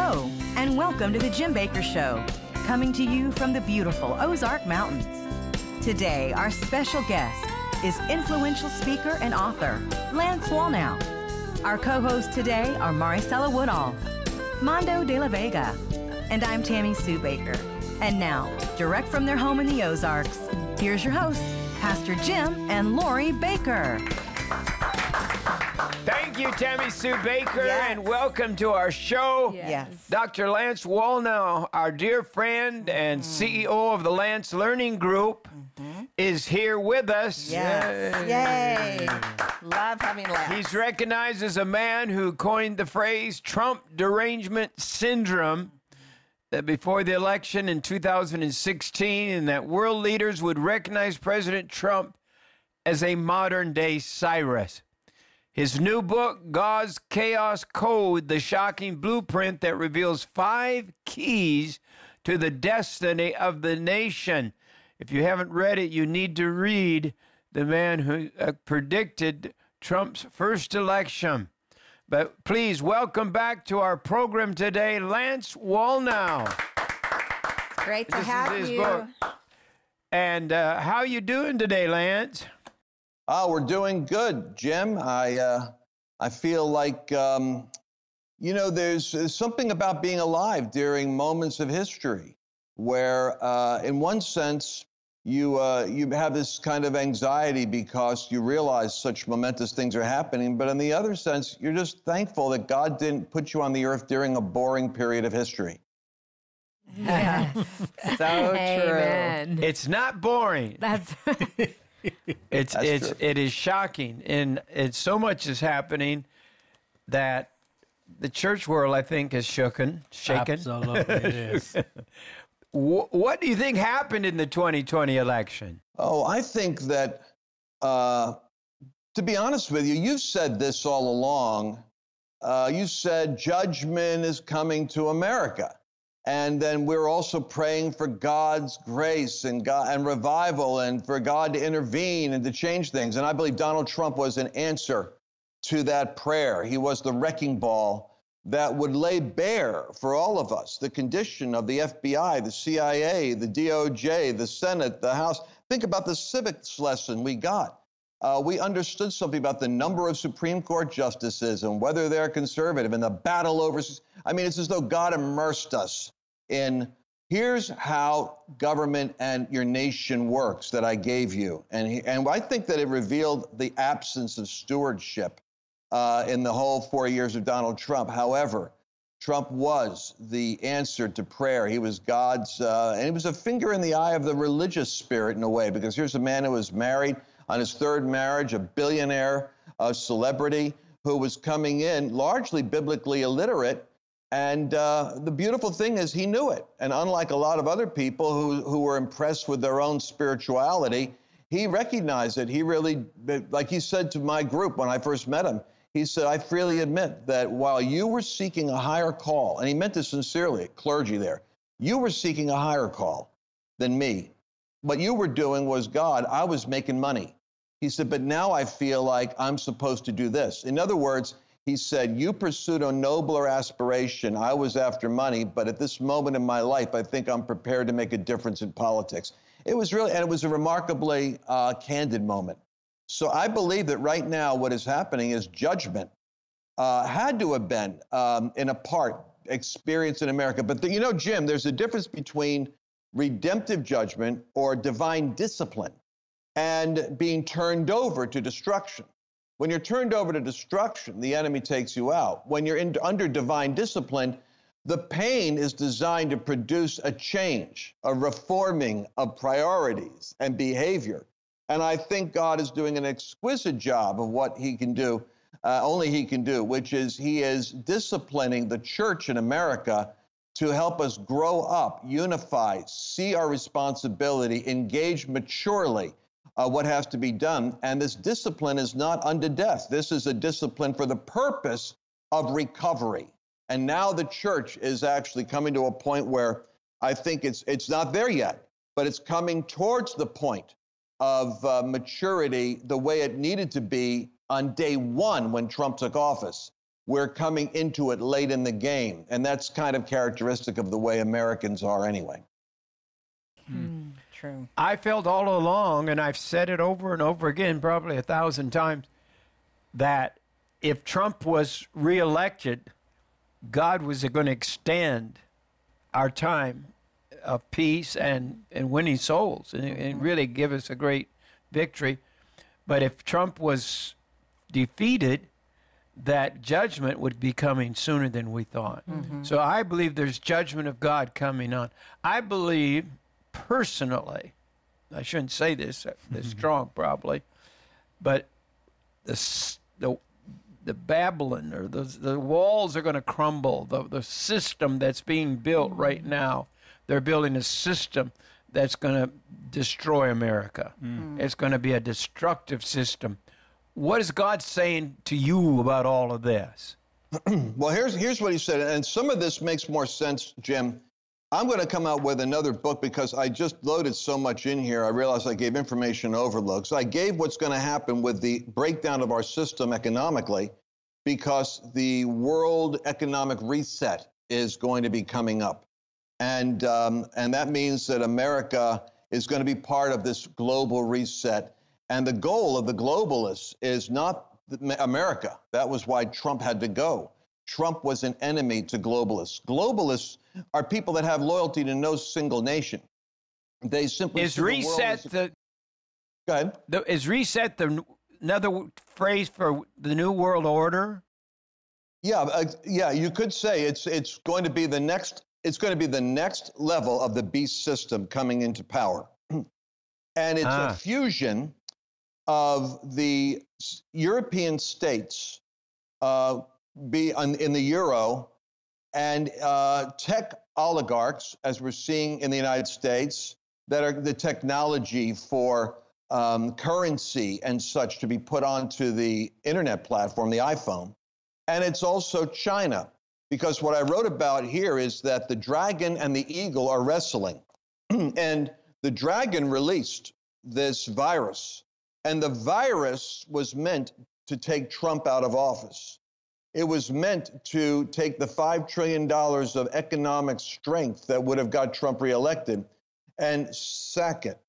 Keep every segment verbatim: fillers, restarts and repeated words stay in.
Hello, and welcome to the Jim Bakker Show, coming to you from the beautiful Ozark Mountains. Today, our special guest is influential speaker and author, Lance Wallnau. Our co-hosts today are Maricela Woodall, Mondo de la Vega, and I'm Tammy Sue Bakker. And now, direct from their home in the Ozarks, here's your hosts, Pastor Jim and Lori Bakker. Thank you, Tammy Sue Bakker, Yes. and welcome to our show. Yes. Doctor Lance Wallnau, our dear friend and Mm-hmm. C E O of the Lance Learning Group, mm-hmm. is here with us. Yes. Yay. Yay. Love having Lance. He's recognized as a man who coined the phrase Trump derangement syndrome, that before the election in two thousand sixteen, and that world leaders would recognize President Trump as a modern-day Cyrus. His new book, God's Chaos Code, the shocking blueprint that reveals five keys to the destiny of the nation. If you haven't read it, you need to read the man who uh, predicted Trump's first election. But please welcome back to our program today, Lance Wallnau. It's great to This have is his you. book. And uh, how you doing today, Lance? Oh, we're doing good, Jim. I uh, I feel like, um, you know, there's, there's something about being alive during moments of history where, uh, in one sense, you uh, you have this kind of anxiety because you realize such momentous things are happening. But in the other sense, you're just thankful that God didn't put you on the earth during a boring period of history. Yes. So Amen. true. It's not boring. That's It's That's it's true. it is shocking, and it's so much is happening that the church world, I think, is shooken, shaken. absolutely it is. Wh- What do you think happened in the twenty twenty election? Oh, I think that, uh, to be honest with you, you've said this all along. Uh, you said judgment is coming to America. And then we're also praying for God's grace and God and revival and for God to intervene and to change things. And I believe Donald Trump was an answer to that prayer. He was the wrecking ball that would lay bare for all of us the condition of the F B I, the C I A, the D O J, the Senate, the House. Think about the civics lesson we got. Uh, we understood something about the number of Supreme Court justices and whether they're conservative and the battle over. I mean, it's as though God immersed us in here's how government and your nation works that I gave you. And, he, and I think that it revealed the absence of stewardship uh, in the whole four years of Donald Trump. However, Trump was the answer to prayer. He was God's, uh, and he was a finger in the eye of the religious spirit in a way, because here's a man who was married on his third marriage, a billionaire, a celebrity who was coming in largely biblically illiterate. And uh, the beautiful thing is he knew it. And unlike a lot of other people who, who were impressed with their own spirituality, he recognized it. He really, like he said to my group when I first met him, he said, I freely admit that while you were seeking a higher call, and he meant this sincerely, clergy there, you were seeking a higher call than me. What you were doing was God, I was making money. He said, but now I feel like I'm supposed to do this. In other words, he said, you pursued a nobler aspiration. I was after money, but at this moment in my life, I think I'm prepared to make a difference in politics. It was really, and it was a remarkably uh, candid moment. So I believe that right now what is happening is judgment uh, had to have been, um, in a part, experienced in America. But the, you know, Jim, there's a difference between redemptive judgment or divine discipline and being turned over to destruction. When you're turned over to destruction, the enemy takes you out. When you're in, under divine discipline, the pain is designed to produce a change, a reforming of priorities and behavior. And I think God is doing an exquisite job of what he can do, uh, only he can do, which is he is disciplining the church in America to help us grow up, unify, see our responsibility, engage maturely Uh, what has to be done. And this discipline is not unto death. This is a discipline for the purpose of recovery. And now the church is actually coming to a point where I think it's it's not there yet, but it's coming towards the point of uh, maturity the way it needed to be on day one when Trump took office. we're coming into it late in the game. And that's kind of characteristic of the way Americans are anyway. Mm, true. I felt all along, and I've said it over and over again, probably a thousand times, that if Trump was reelected, God was going to extend our time of peace and, and winning souls and, and really give us a great victory. But if Trump was defeated, that judgment would be coming sooner than we thought. Mm-hmm. So I believe there's judgment of God coming on. I believe personally, I shouldn't say this, this mm-hmm. strong probably, but the the the Babylon or the the walls are going to crumble. The the system that's being built mm-hmm. right now, they're building a system that's going to destroy America. Mm-hmm. It's going to be a destructive system. What is God saying to you about all of this? Well, here's here's what he said, and some of this makes more sense, Jim. I'm going to come out with another book because I just loaded so much in here. I realized I gave information overload. So I gave what's going to happen with the breakdown of our system economically because the world economic reset is going to be coming up. And, um, and that means that America is going to be part of this global reset. And the goal of the globalists is not America. That was why Trump had to go. Trump was an enemy to globalists. Globalists are people that have loyalty to no single nation. They simply is reset the, the go ahead. The, is reset the another phrase for the new world order? Yeah, uh, yeah. You could say it's it's going to be the next. It's going to be the next level of the beast system coming into power, and it's ah. a fusion of the European states. Uh, be on, in the euro and uh, tech oligarchs, as we're seeing in the United States, that are the technology for um, currency and such to be put onto the internet platform, the iPhone. And it's also China, because what I wrote about here is that the dragon and the eagle are wrestling. And the dragon released this virus, and the virus was meant to take Trump out of office. It was meant to take the five trillion dollars of economic strength that would have got Trump reelected and sack it.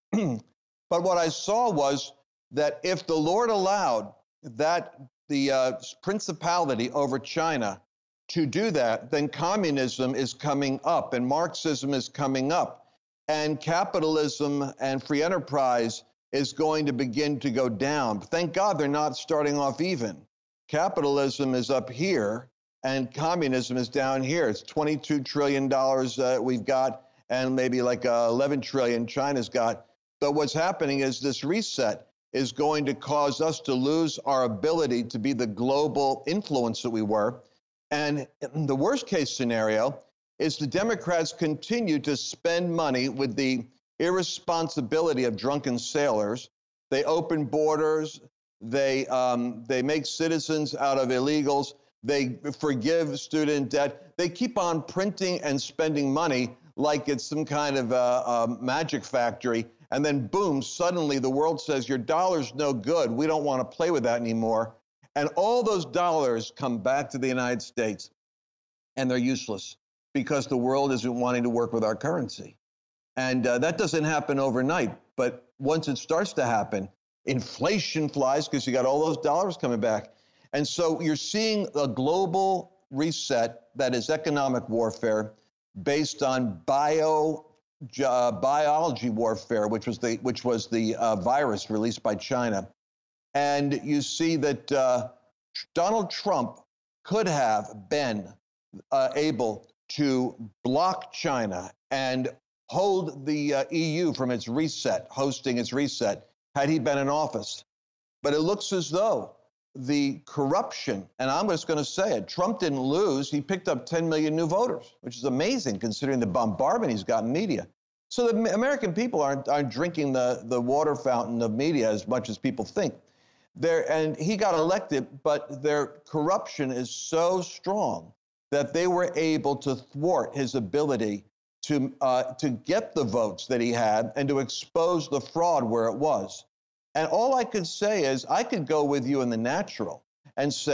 But what I saw was that if the Lord allowed that the uh, principality over China to do that, then communism is coming up and Marxism is coming up and capitalism and free enterprise is going to begin to go down. Thank God they're not starting off even. Capitalism is up here and communism is down here. It's twenty-two trillion dollars uh, we've got and maybe like uh, eleven trillion China's got. But what's happening is this reset is going to cause us to lose our ability to be the global influence that we were. And the worst case scenario is the Democrats continue to spend money with the irresponsibility of drunken sailors. They open borders. They um, they make citizens out of illegals. They forgive student debt. They keep on printing and spending money like it's some kind of a, a magic factory. And then, boom, suddenly the world says, your dollar's no good. We don't want to play with that anymore. And all those dollars come back to the United States, and they're useless because the world isn't wanting to work with our currency. And uh, that doesn't happen overnight. But once it starts to happen, inflation flies because you got all those dollars coming back. And so you're seeing a global reset that is economic warfare based on bio uh, biology warfare, which was the which was the uh, virus released by China. And you see that uh, Donald Trump could have been uh, able to block China and hold the uh, E U from its reset, hosting its reset, had he been in office. But it looks as though the corruption, and I'm just going to say it, Trump didn't lose. He picked up ten million new voters, which is amazing considering the bombardment he's got in media. So the American people aren't, aren't drinking the, the water fountain of media as much as people think. They're, and he got elected, but their corruption is so strong that they were able to thwart his ability to uh, to get the votes that he had and to expose the fraud where it was. And all I could say is I could go with you in the natural and say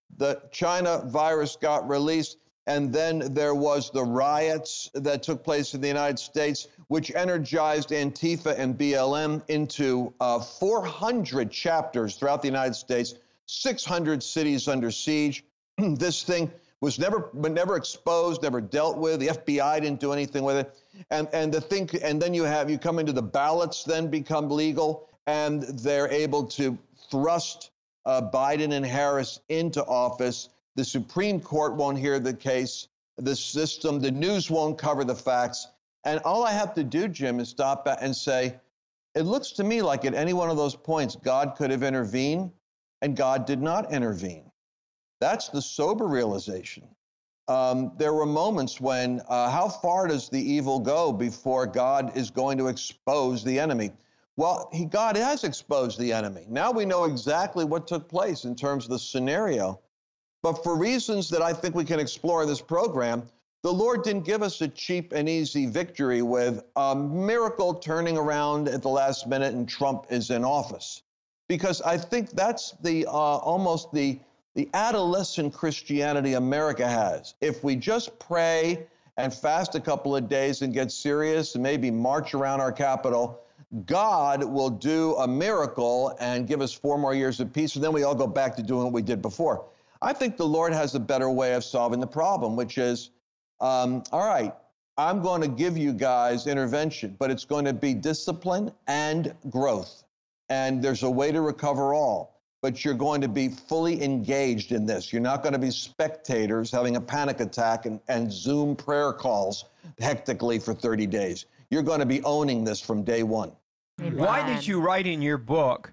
the China virus got released, and then there was the riots that took place in the United States, which energized Antifa and B L M into uh, four hundred chapters throughout the United States, six hundred cities under siege. This thing was never, never exposed, never dealt with. The F B I didn't do anything with it. And and the thing, and then you have, you come into the ballots then become legal, and they're able to thrust uh, Biden and Harris into office. The Supreme Court won't hear the case. The system, the news won't cover the facts. And all I have to do, Jim, is stop and say, it looks to me like at any one of those points, God could have intervened, and God did not intervene. That's the sober realization. Um, there were moments when, uh, how far does the evil go before God is going to expose the enemy? Well, he, God has exposed the enemy. Now we know exactly what took place in terms of the scenario. But for reasons that I think we can explore in this program, the Lord didn't give us a cheap and easy victory with a miracle turning around at the last minute and Trump is in office. Because I think that's the uh, almost the, the adolescent Christianity America has. If we just pray and fast a couple of days and get serious and maybe march around our Capitol, God will do a miracle and give us four more years of peace, and then we all go back to doing what we did before. I think the Lord has a better way of solving the problem, which is, um, all right, I'm going to give you guys intervention, but it's going to be discipline and growth. And there's a way to recover all, but you're going to be fully engaged in this. You're not going to be spectators having a panic attack and, and Zoom prayer calls hectically for thirty days. You're going to be owning this from day one. Amen. Why did you write in your book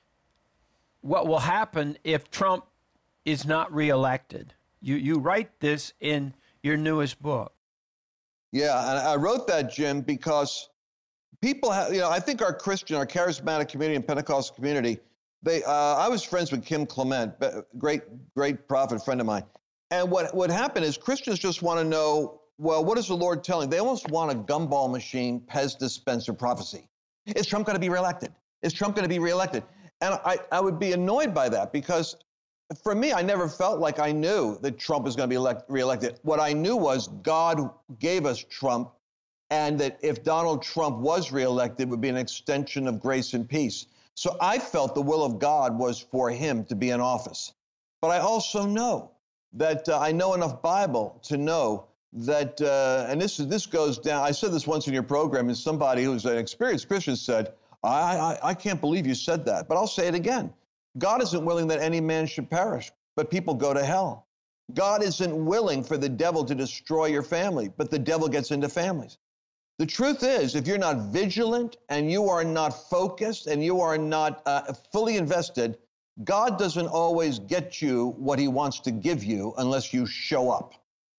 what will happen if Trump is not reelected? You you write this in your newest book. Yeah, and I wrote that, Jim, because people have, you know, I think our Christian, our charismatic community and Pentecostal community, they, uh, I was friends with Kim Clement, great, great prophet friend of mine. And what what happened is Christians just want to know, well, what is the Lord telling? They almost want a gumball machine, Pez dispenser prophecy. Is Trump going to be reelected? Is Trump going to be reelected? And I, I would be annoyed by that because for me, I never felt like I knew that Trump was going to be elect, reelected. What I knew was God gave us Trump, and that if Donald Trump was reelected, it would be an extension of grace and peace. So I felt the will of God was for him to be in office. But I also know that uh, I know enough Bible to know that, uh, and this, this goes down, I said this once in your program, and somebody who's an experienced Christian said, I, I, I can't believe you said that, but I'll say it again. God isn't willing that any man should perish, but people go to hell. God isn't willing for the devil to destroy your family, but the devil gets into families. The truth is, if you're not vigilant and you are not focused and you are not uh, fully invested, God doesn't always get you what he wants to give you unless you show up.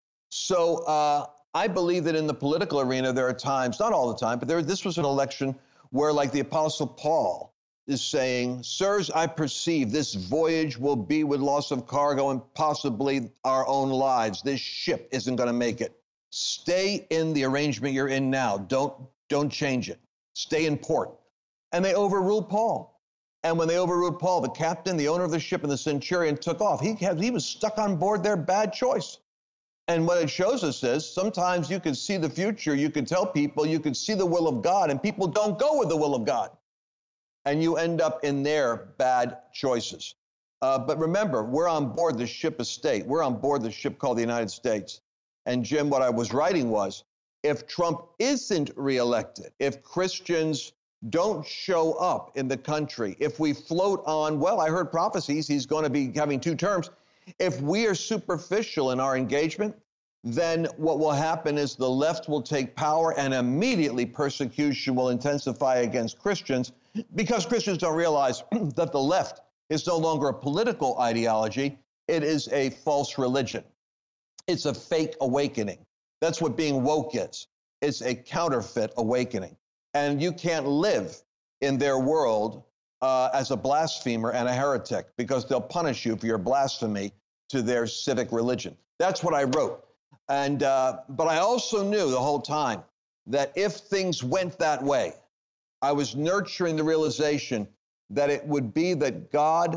So uh, I believe that in the political arena, there are times, not all the time, but there, this was an election where, like the Apostle Paul is saying, sirs, I perceive this voyage will be with loss of cargo and possibly our own lives. This ship isn't going to make it. Stay in the arrangement you're in now. Don't, don't change it. Stay in port. And they overruled Paul. And when they overruled Paul, the captain, the owner of the ship, and the centurion took off. He, had, he was stuck on board their bad choice. And what it shows us is sometimes you can see the future. You can tell people, you can see the will of God, and people don't go with the will of God. And you end up in their bad choices. Uh, but remember, we're on board the ship of state. We're on board the ship called the United States. And Jim, what I was writing was, if Trump isn't reelected, if Christians don't show up in the country, if we float on, well, I heard prophecies, he's going to be having two terms. If we are superficial in our engagement, then what will happen is the left will take power and immediately persecution will intensify against Christians, because Christians don't realize that the left is no longer a political ideology. It is a false religion. It's a fake awakening. That's what being woke is. It's a counterfeit awakening. And you can't live in their world uh, as a blasphemer and a heretic, because they'll punish you for your blasphemy to their civic religion. That's what I wrote. And uh, but I also knew the whole time that if things went that way, I was nurturing the realization that it would be that God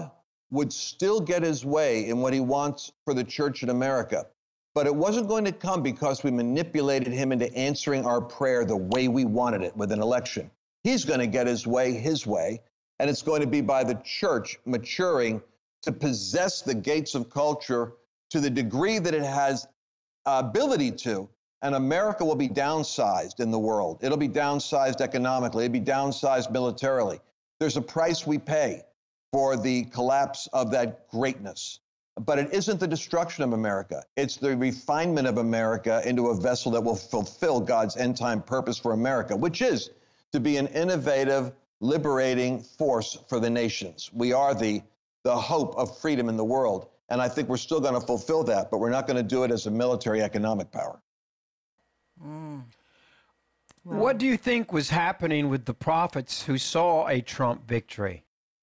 would still get his way in what he wants for the church in America. But it wasn't going to come because we manipulated him into answering our prayer the way we wanted it with an election. He's going to get his way his way, and it's going to be by the church maturing to possess the gates of culture to the degree that it has ability to, and America will be downsized in the world. It'll be downsized economically. It'll be downsized militarily. There's a price we pay for the collapse of that greatness. But it isn't the destruction of America. It's the refinement of America into a vessel that will fulfill God's end-time purpose for America, which is to be an innovative, liberating force for the nations. We are the, the hope of freedom in the world. And I think we're still going to fulfill that, but we're not going to do it as a military economic power. Mm. Wow. What do you think was happening with the prophets who saw a Trump victory?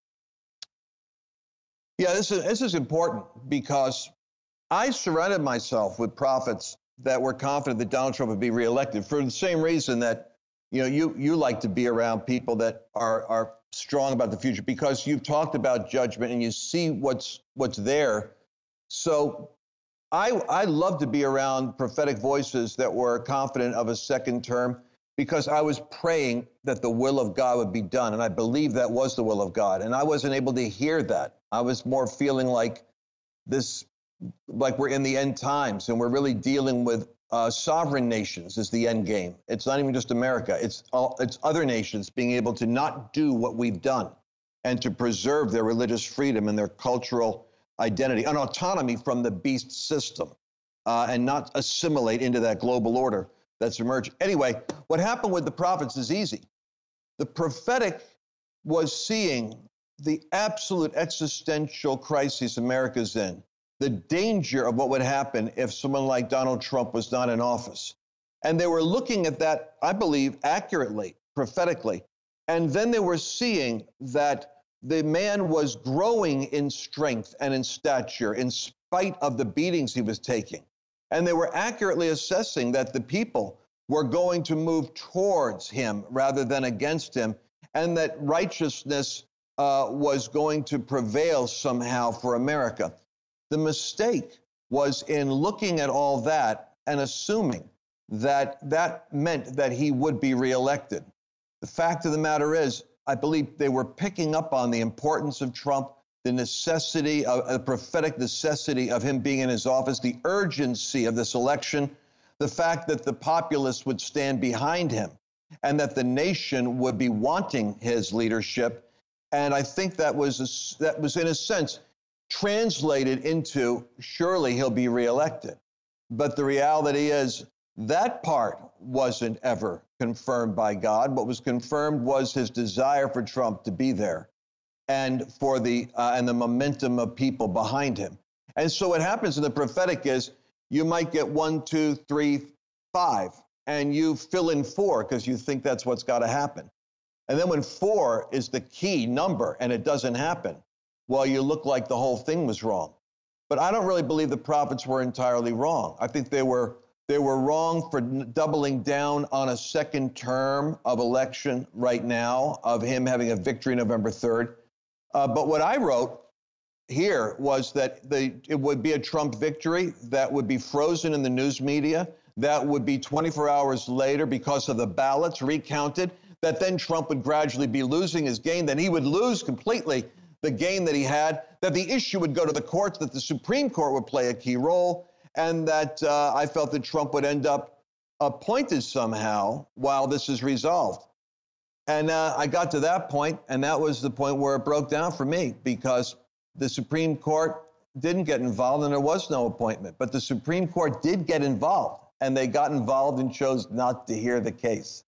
Yeah, this is this is important because I surrounded myself with prophets that were confident that Donald Trump would be reelected for the same reason that, you know, you you like to be around people that are are strong about the future because you've talked about judgment and you see what's what's there. So I I love to be around prophetic voices that were confident of a second term because I was praying that the will of God would be done. And I believe that was the will of God. And I wasn't able to hear that. I was more feeling like this, like we're in the end times and we're really dealing with uh, sovereign nations is the end game. It's not even just America. It's all, it's other nations being able to not do what we've done and to preserve their religious freedom and their cultural identity, an autonomy from the beast system uh, and not assimilate into that global order that's emerging. Anyway, what happened with the prophets is easy. The prophetic was seeing the absolute existential crisis America's in, the danger of what would happen if someone like Donald Trump was not in office. And they were looking at that, I believe, accurately, prophetically. And then they were seeing that the man was growing in strength and in stature in spite of the beatings he was taking. And they were accurately assessing that the people were going to move towards him rather than against him, and that righteousness uh, was going to prevail somehow for America. The mistake was in looking at all that and assuming that that meant that he would be reelected. The fact of the matter is, I believe they were picking up on the importance of Trump, the necessity, of, the prophetic necessity of him being in his office, the urgency of this election, the fact that the populace would stand behind him and that the nation would be wanting his leadership. And I think that was, a, that was in a sense, translated into surely he'll be reelected. But the reality is that part wasn't ever confirmed by God. What was confirmed was his desire for Trump to be there and for the uh, and the momentum of people behind him. And so what happens in the prophetic is you might get one, two, three, five, and you fill in four because you think that's what's got to happen. And then when four is the key number and it doesn't happen, well, you look like the whole thing was wrong. But I don't really believe the prophets were entirely wrong. I think they were they were wrong for doubling down on a second term of election right now, of him having a victory November third. Uh, but what I wrote here was that the, it would be a Trump victory that would be frozen in the news media, that would be twenty-four hours later because of the ballots recounted, that then Trump would gradually be losing his gain, then he would lose completely the gain that he had, that the issue would go to the courts, that the Supreme Court would play a key role, and that uh, I felt that Trump would end up appointed somehow while this is resolved. And uh, I got to that point, and that was the point where it broke down for me, because the Supreme Court didn't get involved and there was no appointment. But the Supreme Court did get involved, and they got involved and chose not to hear the case.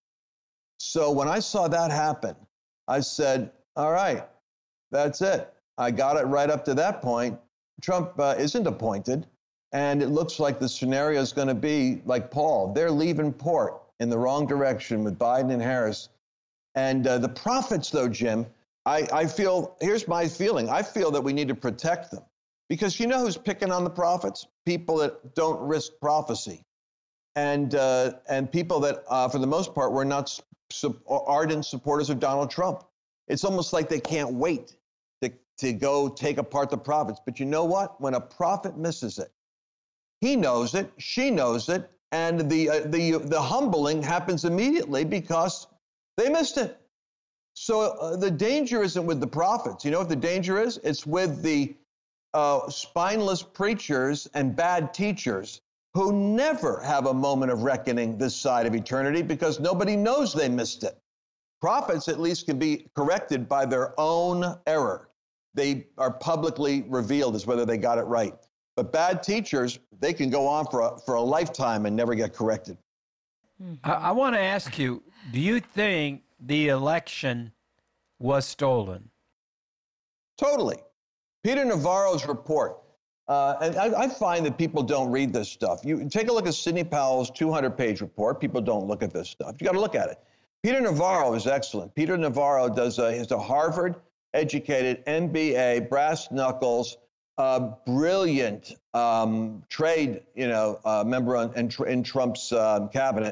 So when I saw that happen, I said, all right, that's it. I got it right up to that point. Trump uh, isn't appointed, and it looks like the scenario is going to be like Paul. They're leaving port in the wrong direction with Biden and Harris. And uh, the prophets, though, Jim, I, I feel, here's my feeling. I feel that we need to protect them. Because you know who's picking on the prophets? People that don't risk prophecy. And uh, and people that, uh, for the most part, were not su- ardent supporters of Donald Trump. It's almost like they can't wait to, to go take apart the prophets. But you know what? When a prophet misses it, he knows it, she knows it, and the uh, the the humbling happens immediately because they missed it. So uh, the danger isn't with the prophets. You know what the danger is? It's with the uh, spineless preachers and bad teachers who never have a moment of reckoning this side of eternity because nobody knows they missed it. Prophets at least can be corrected by their own error. They are publicly revealed as whether they got it right. But bad teachers, they can go on for a, for a lifetime and never get corrected. Mm-hmm. I, I want to ask you, do you think the election was stolen? Totally. Peter Navarro's report, uh, and I, I find that people don't read this stuff. You take a look at Sidney Powell's two hundred page report. People don't look at this stuff. You got to look at it. Peter Navarro is excellent. Peter Navarro does a, is a Harvard-educated M B A, brass knuckles, uh, brilliant um, trade, you know, uh, member on, in, in Trump's uh, cabinet.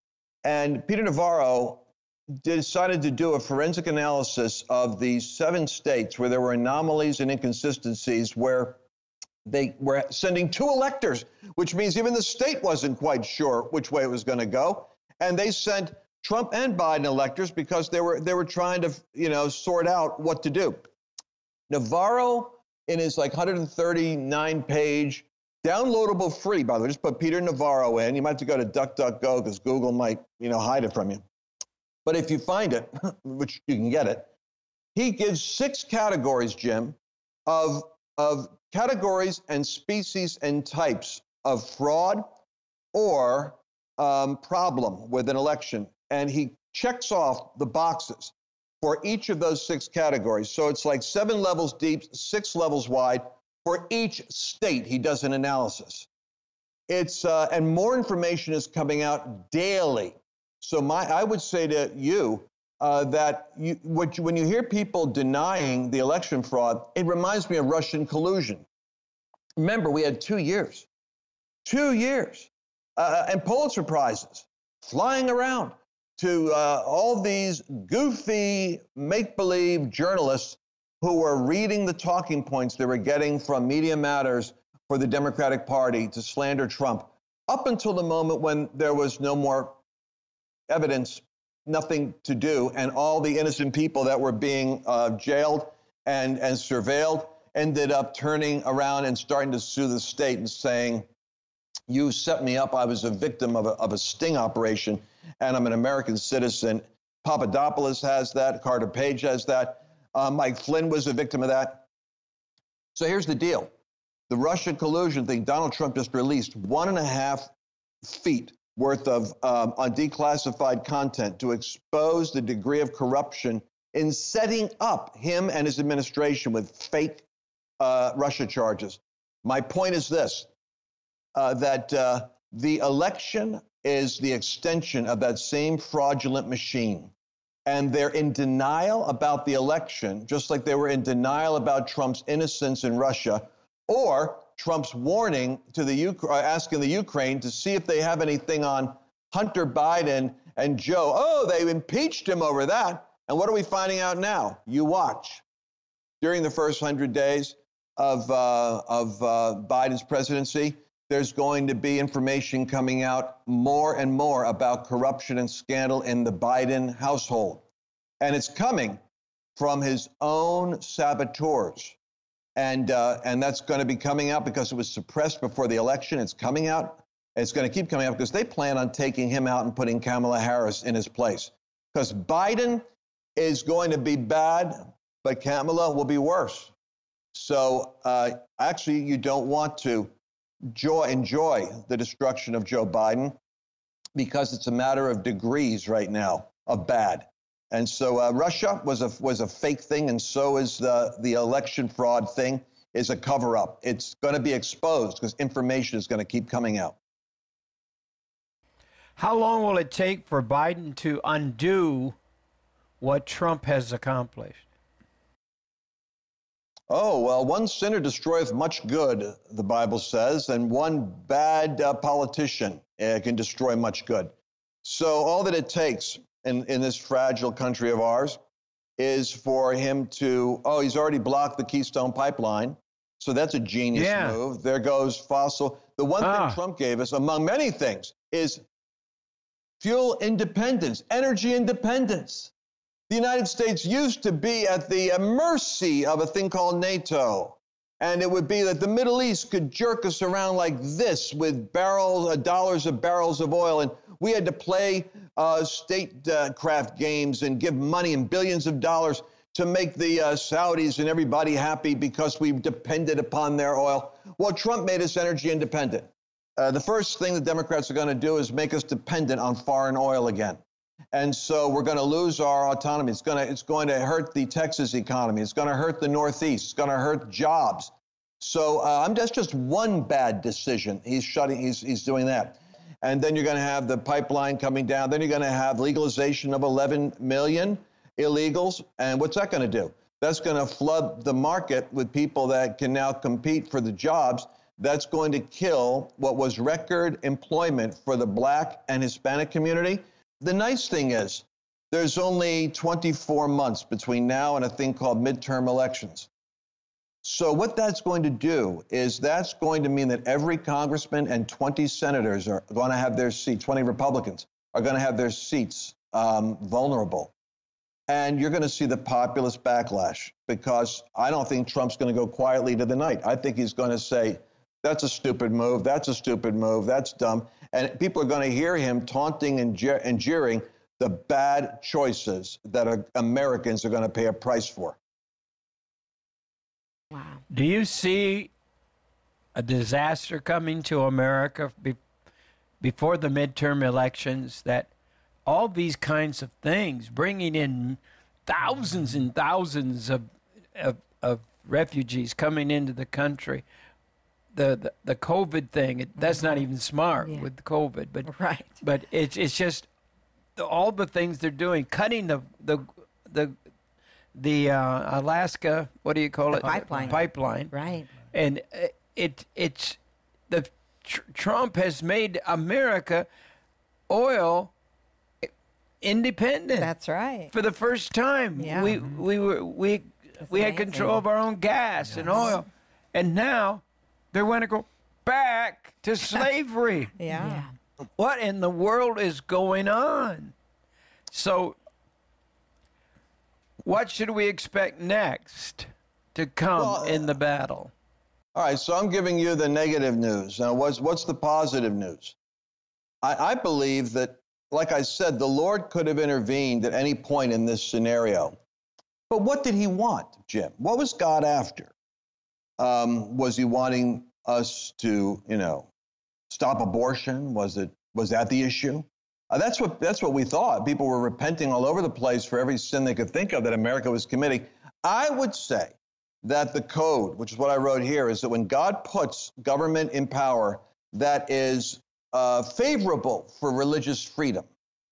And Peter Navarro decided to do a forensic analysis of the seven states where there were anomalies and inconsistencies where they were sending two electors, which means even the state wasn't quite sure which way it was going to go. And they sent Trump and Biden electors because they were they were trying to, you know, sort out what to do. Navarro, in his like one hundred thirty-nine page, downloadable free, by the way, just put Peter Navarro in. You might have to go to DuckDuckGo because Google might, you know, hide it from you. But if you find it, which you can get it, he gives six categories, Jim, of, of categories and species and types of fraud or um, problem with an election. And he checks off the boxes for each of those six categories. So it's like seven levels deep, six levels wide. For each state, he does an analysis. It's uh, and more information is coming out daily. So my, I would say to you uh, that you, what you, when you hear people denying the election fraud, it reminds me of Russian collusion. Remember, we had two years, two years, uh, and Pulitzer Prizes flying around to uh, all these goofy make-believe journalists who were reading the talking points they were getting from Media Matters for the Democratic Party to slander Trump, up until the moment when there was no more evidence, nothing to do, and all the innocent people that were being uh, jailed and, and surveilled ended up turning around and starting to sue the state and saying, you set me up, I was a victim of a, of a sting operation, and I'm an American citizen. Papadopoulos has that, Carter Page has that, uh, Mike Flynn was a victim of that. So here's the deal. The Russian collusion thing, Donald Trump just released one and a half feet worth of um, declassified content to expose the degree of corruption in setting up him and his administration with fake uh, Russia charges. My point is this, uh, that uh, the election is the extension of that same fraudulent machine. And they're in denial about the election, just like they were in denial about Trump's innocence in Russia, or Trump's warning to the Uk- asking the Ukraine to see if they have anything on Hunter Biden and Joe. Oh, they impeached him over that. And what are we finding out now? You watch. During the first hundred days of uh, of uh, Biden's presidency, there's going to be information coming out more and more about corruption and scandal in the Biden household. And it's coming from his own saboteurs. And uh, and that's going to be coming out because it was suppressed before the election. It's coming out. It's going to keep coming out because they plan on taking him out and putting Kamala Harris in his place. Because Biden is going to be bad, but Kamala will be worse. So uh, actually, you don't want to joy, enjoy the destruction of Joe Biden because it's a matter of degrees right now of bad. And so uh, Russia was a was a fake thing, and so is the, the election fraud thing is a cover-up. It's going to be exposed because information is going to keep coming out. How long will it take for Biden to undo what Trump has accomplished? Oh, well, one sinner destroyeth much good, the Bible says, and one bad uh, politician uh, can destroy much good. So all that it takes in, in this fragile country of ours is for him to, oh, he's already blocked the Keystone Pipeline. So that's a genius Yeah. move. There goes fossil. The one Ah. thing Trump gave us, among many things, is fuel independence, energy independence. The United States used to be at the mercy of a thing called NATO. And it would be that the Middle East could jerk us around like this with barrels, uh, dollars of barrels of oil. And we had to play uh, statecraft uh, games and give money and billions of dollars to make the uh, Saudis and everybody happy because we depended upon their oil. Well, Trump made us energy independent. Uh, the first thing the Democrats are going to do is make us dependent on foreign oil again. And so we're going to lose our autonomy. It's going to, it's going to hurt the Texas economy. It's going to hurt the Northeast. It's going to hurt jobs. So uh, I'm, that's just one bad decision. He's shutting, he's, he's doing that. And then you're going to have the pipeline coming down. Then you're going to have legalization of eleven million illegals. And what's that going to do? That's going to flood the market with people that can now compete for the jobs. That's going to kill what was record employment for the Black and Hispanic community. The nice thing is there's only twenty-four months between now and a thing called midterm elections. So what that's going to do is that's going to mean that every congressman and twenty senators are going to have their seats, twenty Republicans are going to have their seats um, vulnerable. And you're going to see the populist backlash because I don't think Trump's going to go quietly to the night. I think he's going to say, that's a stupid move, that's a stupid move, that's dumb. And people are going to hear him taunting and, je- and jeering the bad choices that are, Americans are going to pay a price for. Wow. Do you see a disaster coming to America be- before the midterm elections, that all these kinds of things, bringing in thousands and thousands of, of, of refugees coming into the country, the, the, the COVID thing, it, that's not even smart Yeah. with COVID, but Right. but it's it's just the, all the things they're doing, cutting the the the the uh, Alaska, what do you call The it? pipeline. Pipeline. Right. And uh, it it's the tr- Trump has made America oil independent. That's right. For the first time. Yeah. We we were we we had amazing. control of our own gas and oil, and now they want to go back to slavery. Yeah. Yeah. What in the world is going on? So, what should we expect next to come Well, in the battle? All right, so I'm giving you the negative news. Now, what's, what's the positive news? I, I believe that, like I said, the Lord could have intervened at any point in this scenario. But what did he want, Jim? What was God after? Um, was he wanting us to, you know, stop abortion? Was it, was that the issue? Uh, that's what, that's what we thought. People were repenting all over the place for every sin they could think of that America was committing. I would say that the code, which is what I wrote here, is that when God puts government in power that is uh, favorable for religious freedom,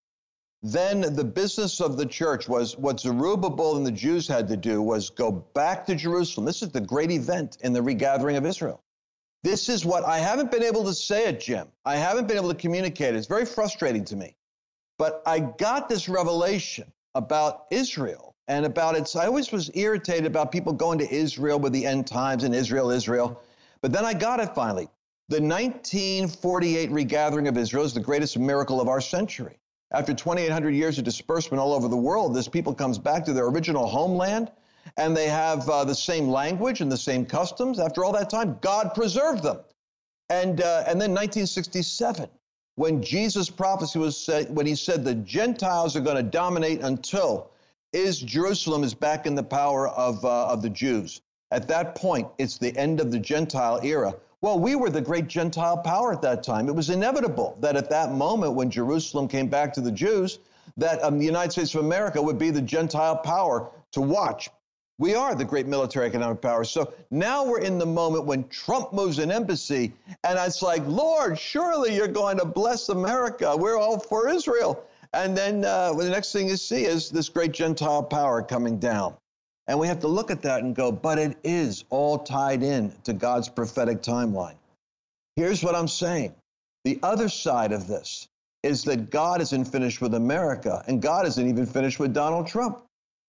then the business of the church was what Zerubbabel and the Jews had to do was go back to Jerusalem. This is the great event in the regathering of Israel. This is what I haven't been able to say it, Jim. I haven't been able to communicate it. It's very frustrating to me. But I got this revelation about Israel and about its, I always was irritated about people going to Israel with the end times and Israel, Israel. But then I got it finally. The nineteen forty-eight regathering of Israel is the greatest miracle of our century. After twenty-eight hundred years of disbursement all over the world, this people comes back to their original homeland, and they have uh, the same language and the same customs. After all that time, God preserved them. And uh, and then nineteen sixty-seven, when Jesus' prophecy was said, when he said the Gentiles are going to dominate until is Jerusalem is back in the power of uh, of the Jews. At that point, it's the end of the Gentile era. Well, we were the great Gentile power at that time. It was inevitable that at that moment when Jerusalem came back to the Jews, that um, the United States of America would be the Gentile power to watch. We are the great military economic power. So now we're in the moment when Trump moves an embassy, and it's like, Lord, surely you're going to bless America. We're all for Israel. And then uh, the next thing you see is this great Gentile power coming down. And we have to look at that and go, but it is all tied in to God's prophetic timeline. Here's what I'm saying. The other side of this is that God isn't finished with America, and God isn't even finished with Donald Trump.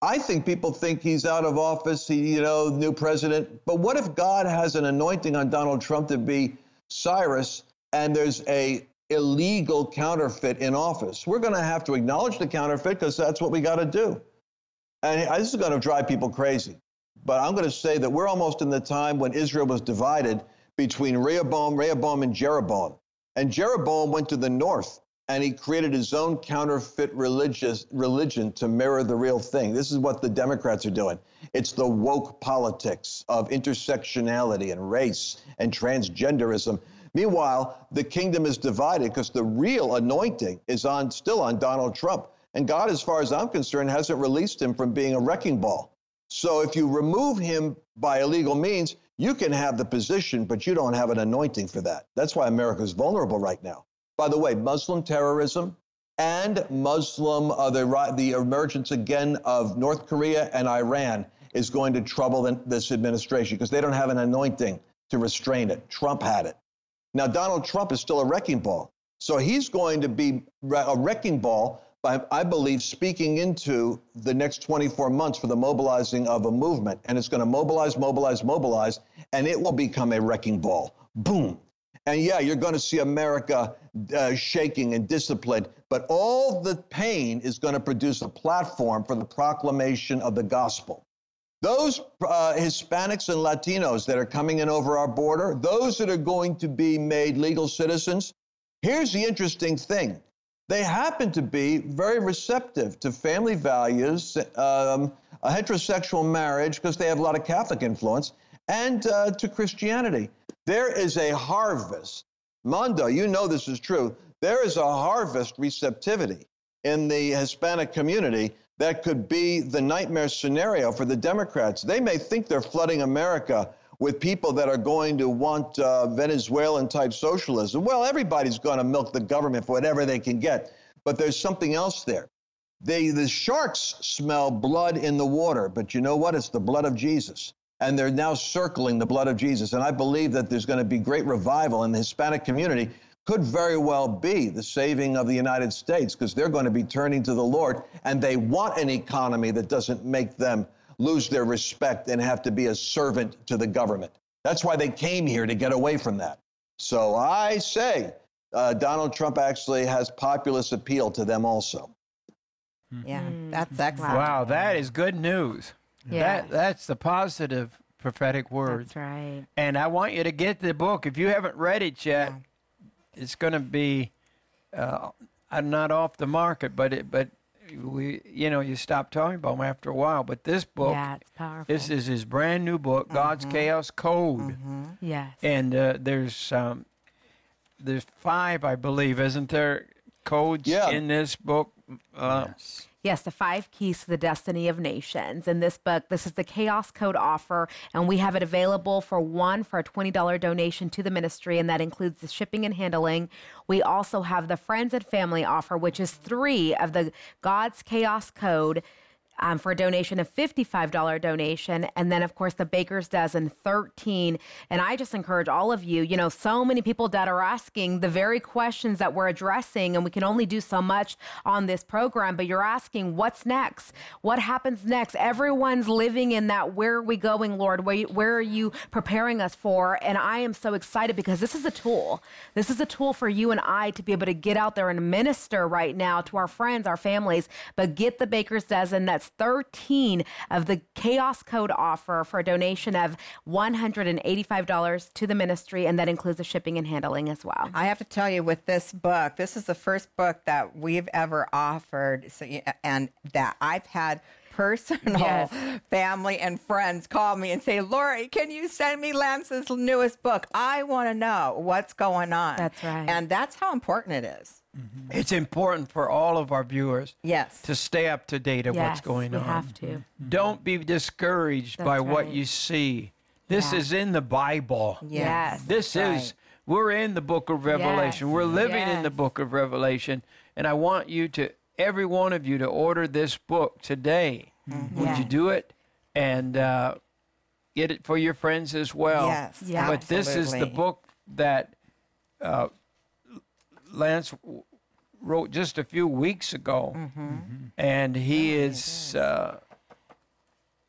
I think people think he's out of office, he, you know, new president. But what if God has an anointing on Donald Trump to be Cyrus and there's a illegal counterfeit in office? We're going to have to acknowledge the counterfeit because that's what we got to do. And this is going to drive people crazy. But I'm going to say that we're almost in the time when Israel was divided between Rehoboam, Rehoboam, and Jeroboam. And Jeroboam went to the north, and he created his own counterfeit religious religion to mirror the real thing. This is what the Democrats are doing. It's the woke politics of intersectionality and race and transgenderism. Meanwhile, the kingdom is divided because the real anointing is on still on Donald Trump. And God, as far as I'm concerned, hasn't released him from being a wrecking ball. So if you remove him by illegal means, you can have the position, but you don't have an anointing for that. That's why America's vulnerable right now. By the way, Muslim terrorism and Muslim, uh, the, the emergence again of North Korea and Iran is going to trouble the, this administration because they don't have an anointing to restrain it. Trump had it. Now, Donald Trump is still a wrecking ball. So he's going to be a wrecking ball by, I believe, speaking into the next twenty-four months for the mobilizing of a movement. And it's going to mobilize, mobilize, mobilize, and it will become a wrecking ball. Boom. And yeah, you're going to see America uh, shaking and disciplined, but all the pain is going to produce a platform for the proclamation of the gospel. Those uh, Hispanics and Latinos that are coming in over our border, those that are going to be made legal citizens, here's the interesting thing. They happen to be very receptive to family values, um, a heterosexual marriage, because they have a lot of Catholic influence, and uh, to Christianity. There is a harvest. Mondo, you know this is true. There is a harvest receptivity in the Hispanic community that could be the nightmare scenario for the Democrats. They may think they're flooding America with people that are going to want uh, Venezuelan-type socialism. Well, everybody's going to milk the government for whatever they can get, but there's something else there. They, the sharks smell blood in the water, but you know what? It's the blood of Jesus. And they're now circling the blood of Jesus. And I believe that there's going to be great revival in the Hispanic community. Could very well be the saving of the United States because they're going to be turning to the Lord. And they want an economy that doesn't make them lose their respect and have to be a servant to the government. That's why they came here, to get away from that. So I say uh, Donald Trump actually has populist appeal to them also. Yeah, that's excellent. Wow, that is good news. Yeah. That That's the positive prophetic word. That's right. And I want you to get the book. If you haven't read it yet, Yeah. it's going to be uh, not off the market, but it, but we, you know, you stop talking about them after a while. But this book, Yeah, it's powerful. this is his brand new book, God's Chaos Code. Yes. And uh, there's um, there's five, I believe, isn't there, codes Yeah. in this book? Uh, Yes, the five keys to the destiny of nations. In this book, this is the Chaos Code offer, and we have it available for one for a twenty dollars donation to the ministry, and that includes the shipping and handling. We also have the Friends and Family offer, which is three of the God's Chaos Code um, for a donation of fifty-five dollars donation. And then, of course, the Baker's Dozen, thirteen. And I just encourage all of you, you know, so many people that are asking the very questions that we're addressing, and we can only do so much on this program, but you're asking, what's next? What happens next? Everyone's living in that, where are we going, Lord? Where, where are you preparing us for? And I am so excited because this is a tool. This is a tool for you and I to be able to get out there and minister right now to our friends, our families, but get the Baker's Dozen. That's thirteen of the Chaos Code offer for a donation of one hundred eighty-five dollars to the ministry, and that includes the shipping and handling as well. I have to tell you, with this book, this is the first book that we've ever offered, so, and that I've had personal Yes. family and friends call me and say, Lori, can you send me Lance's newest book? I want to know what's going on. That's right. And that's how important it is. It's important for all of our viewers Yes. to stay up to date of Yes, what's going we on. have to. Don't be discouraged That's by what right. you see. This Yeah. is in the Bible. Yes. This right. is, we're in the book of Revelation. Yes, We're living in the yes. book of Revelation. And I want you to, every one of you, to order this book today. Would Yes. you do it? And uh, get it for your friends as well. Yes, Yeah. But this is the absolutely. book that uh, Lance w- wrote just a few weeks ago. And he is uh,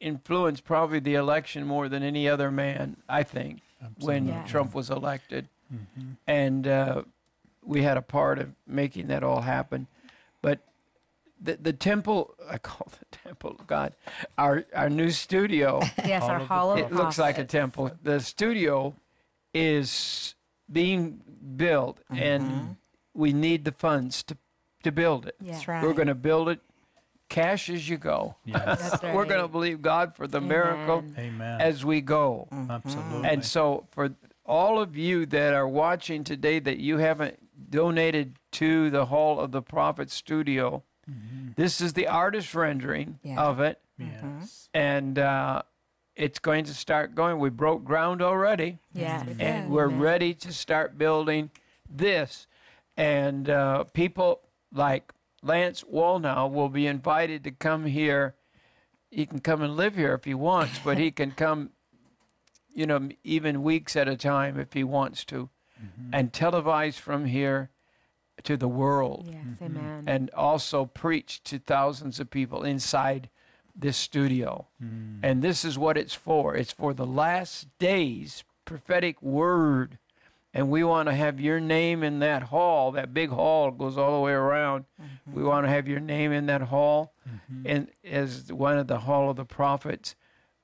influenced probably the election more than any other man, I think, when Yes. Trump was elected. And uh, we had a part of making that all happen. But the the temple, I call it the temple of God, our, our new studio, Yes, our Hall of it looks like a Prophets. temple. The studio is being built, and we need the funds to, to build it. Yeah. That's right. We're going to build it cash as you go. Yes. That's We're going to right. believe God for the miracle Amen. Amen. as we go. Absolutely. And so for all of you that are watching today that you haven't donated to the Hall of the Prophet studio, this is the artist rendering Yeah. of it. yes. And uh, it's going to start going. We broke ground already. Yes. And we're ready to start building this. And uh, people like Lance Wallnau will be invited to come here. He can come and live here if he wants, but he can come, you know, even weeks at a time if he wants to, and televise from here to the world, Yes, amen. and also preach to thousands of people inside this studio. And this is what it's for. It's for the last days prophetic word. And we want to have your name in that hall. That big hall goes all the way around. We want to have your name in that hall, and as one of the Hall of the Prophets,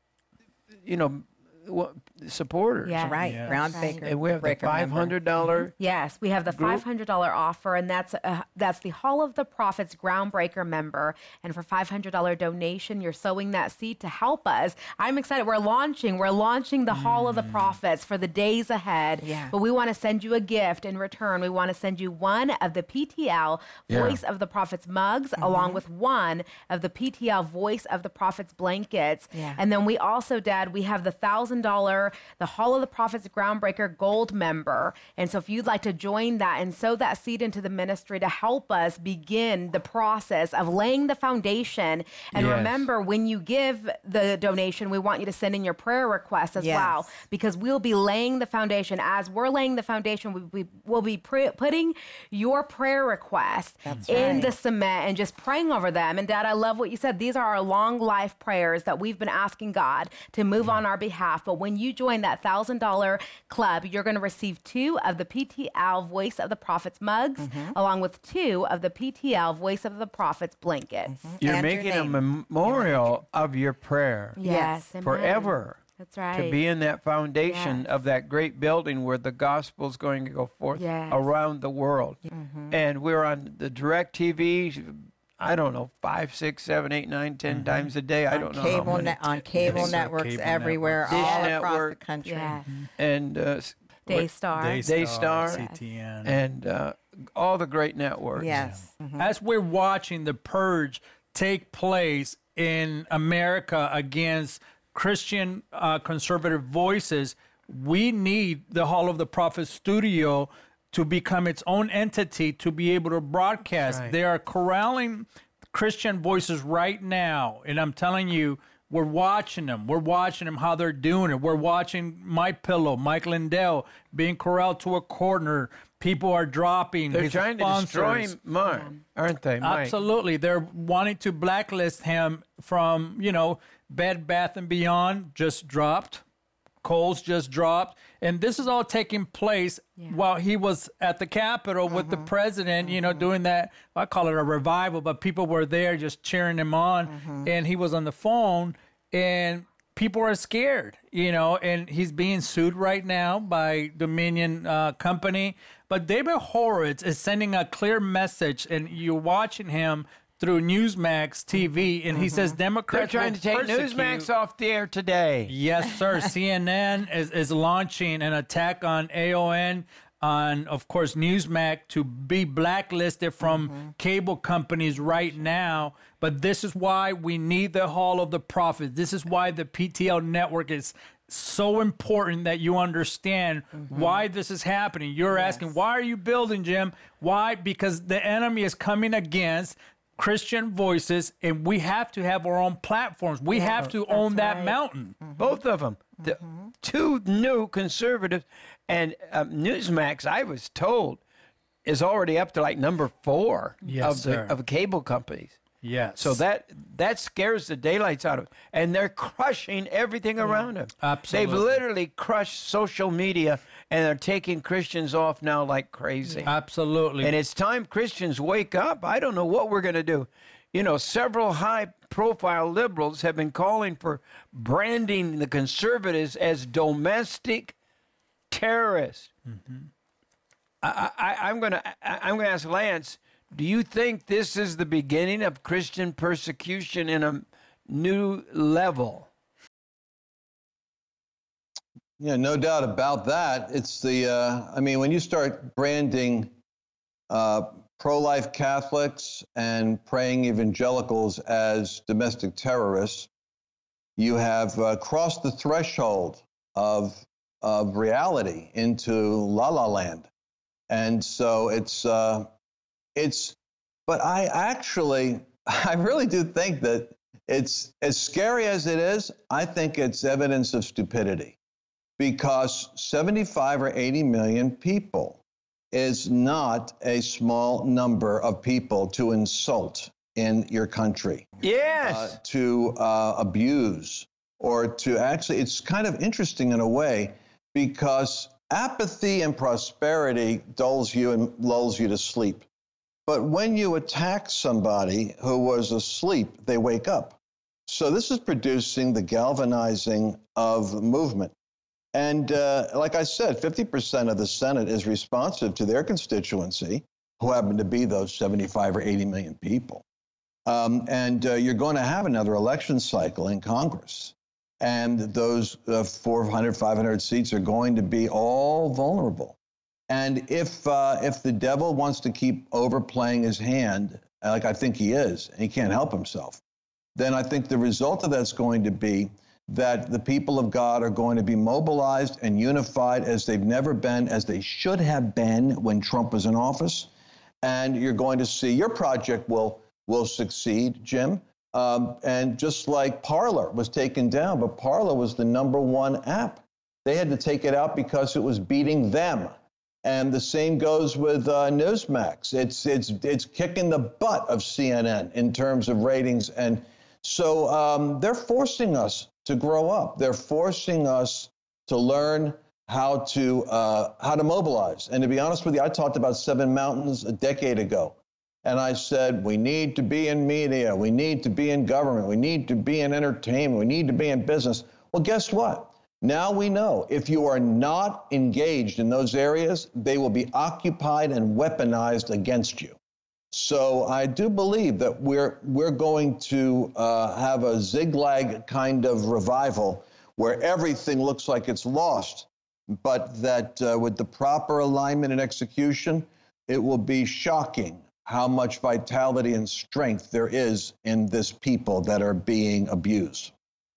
you know, wha- supporters. Yeah. Right. Yes. Groundbreaker. And we have the breaker member. five hundred dollars. Yes, we have the Group? five hundred dollars offer, and that's uh, that's the Hall of the Prophets Groundbreaker member. And for five hundred dollars donation, you're sowing that seed to help us. I'm excited. We're launching. We're launching the Hall of the Prophets for the days ahead. Yeah. But we want to send you a gift in return. We want to send you one of the P T L Yeah. Voice of the Prophets mugs, along with one of the P T L Voice of the Prophets blankets. Yeah. And then we also, Dad, we have the one thousand dollars, the Hall of the Prophets Groundbreaker Gold member. And so if you'd like to join that and sow that seed into the ministry to help us begin the process of laying the foundation. And Yes. remember, when you give the donation, we want you to send in your prayer requests as Yes. well, because we'll be laying the foundation. As we're laying the foundation, we, we will be pre- putting your prayer requests That's in right. the cement and just praying over them. And Dad, I love what you said. These are our long life prayers that we've been asking God to move on our behalf. But when you join that one thousand dollars club, you're going to receive two of the P T L Voice of the Prophets mugs, along with two of the P T L Voice of the Prophets blankets. You're And your making a name. memorial of your prayer Yes, amen. forever. That's right. To be in that foundation Yes. of that great building where the gospel is going to go forth Yes. around the world. Mm-hmm. And we're on the direct T V, I don't know, five, six, seven, eight, nine, ten times a day. I don't know. how Cable many. net, on cable Yes, networks cable everywhere, networks. all Dish across network. the country. Yes. And uh, s- Daystar. Daystar. C T N. and uh, all the great networks. Yes. As we're watching the purge take place in America against Christian uh, conservative voices, we need the Hall of the Prophets studio to become its own entity to be able to broadcast. right. They are corralling Christian voices right now, and I'm telling you, we're watching them. We're watching them how they're doing it. We're watching My Pillow, Mike Lindell being corralled to a corner. People are dropping. They're his trying to destroy sponsors. Mark, aren't they, Mike? Absolutely. They're wanting to blacklist him from, you know, Bed Bath and Beyond just dropped. Kohl's just dropped. And this is all taking place while he was at the Capitol with the president, you know, doing that. I call it a revival, but people were there just cheering him on. And he was on the phone, and people are scared, you know, and he's being sued right now by Dominion uh, Company. But David Horowitz is sending a clear message, and you're watching him through Newsmax T V, and he says They're Democrats trying will to take persecute- Newsmax off the air today. Yes, sir. C N N is, is launching an attack on A O N, on, of course, Newsmax to be blacklisted from cable companies right now. But this is why we need the Hall of the Prophets. This is why the P T L network is so important that you understand why this is happening. You're asking, why are you building, Jim? Why? Because the enemy is coming against Christian voices, and we have to have our own platforms. We have to own that right. mountain. Both of them. The two new conservatives. And um, Newsmax, I was told, is already up to like number four Yes, of the sir. of cable companies. Yes. So that that scares the daylights out of them. And they're crushing everything around them. Absolutely. They've literally crushed social media, and they're taking Christians off now like crazy. Absolutely. And it's time Christians wake up. I don't know what we're going to do. You know, several high-profile liberals have been calling for branding the conservatives as domestic terrorists. Mm-hmm. I, I, I'm going to I'm going to ask Lance, do you think this is the beginning of Christian persecution in a new level? Yeah, no doubt about that. It's the, uh, I mean, when you start branding uh, pro-life Catholics and praying evangelicals as domestic terrorists, you have uh, crossed the threshold of, of reality into la la land. And so it's, uh, it's, but I actually, I really do think that it's, as scary as it is, I think it's evidence of stupidity, because seventy-five or eighty million people is not a small number of people to insult in your country. Yes. Uh, to uh, abuse, or to actually, it's kind of interesting in a way, because apathy and prosperity dulls you and lulls you to sleep. But when you attack somebody who was asleep, they wake up. So this is producing the galvanizing of movement. And uh, like I said, fifty percent of the Senate is responsive to their constituency, who happen to be those seventy-five or eighty million people. Um, and uh, you're going to have another election cycle in Congress. And those uh, four hundred, five hundred seats are going to be all vulnerable. And if uh, if the devil wants to keep overplaying his hand, like I think he is, and he can't help himself, then I think the result of that's going to be that the people of God are going to be mobilized and unified as they've never been, as they should have been when Trump was in office. And you're going to see your project will will succeed, Jim. Um, and just like Parler was taken down, but Parler was the number one app. They had to take it out because it was beating them. And the same goes with uh, Newsmax. It's it's it's kicking the butt of C N N in terms of ratings. And so um, they're forcing us to grow up. They're forcing us to learn how to uh, how to mobilize. And to be honest with you, I talked about Seven Mountains a decade ago. And I said, we need to be in media. We need to be in government. We need to be in entertainment. We need to be in business. Well, guess what? Now we know if you are not engaged in those areas, they will be occupied and weaponized against you. So I do believe that we're we're going to uh, have a zigzag kind of revival where everything looks like it's lost, but that uh, with the proper alignment and execution, it will be shocking how much vitality and strength there is in this people that are being abused.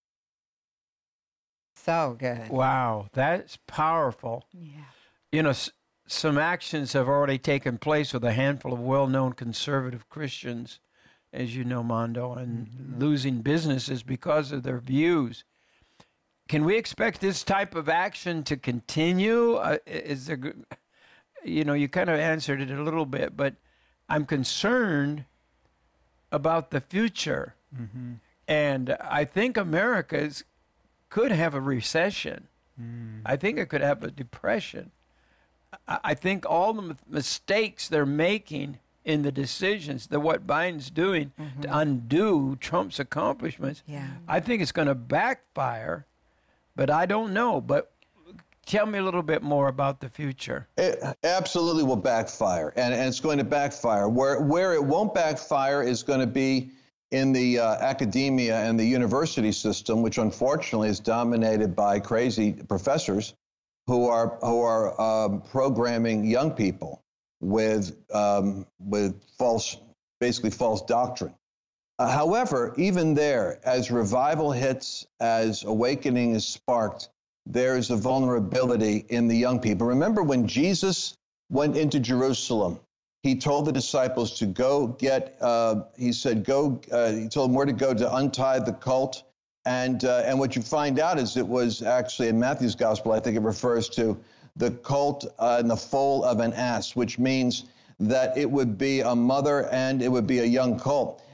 So good. Wow, that's powerful. Yeah. You know, s- some actions have already taken place with a handful of well-known conservative Christians, as you know, Mondo, and mm-hmm. losing businesses because of their views. Can we expect this type of action to continue? Uh, is there, you know, you kind of answered it a little bit, but I'm concerned about the future. Mm-hmm. And I think America's could have a recession. Mm. I think it could have a depression. I, I think all the m- mistakes they're making in the decisions, that what Biden's doing mm-hmm. to undo Trump's accomplishments, yeah. I think it's going to backfire, but I don't know. But tell me a little bit more about the future. It absolutely will backfire, and, and it's going to backfire. Where, where it won't backfire is going to be in the uh, academia and the university system, which unfortunately is dominated by crazy professors who are who are um, programming young people with um, with false, basically false doctrine. Uh, however, even there, as revival hits, as awakening is sparked, there's a vulnerability in the young people. Remember when Jesus went into Jerusalem, he told the disciples to go get, uh, he said, go, uh, he told them where to go to untie the colt. And uh, and what you find out is it was actually in Matthew's gospel, I think it refers to the colt uh, and the foal of an ass, which means that it would be a mother and it would be a young colt.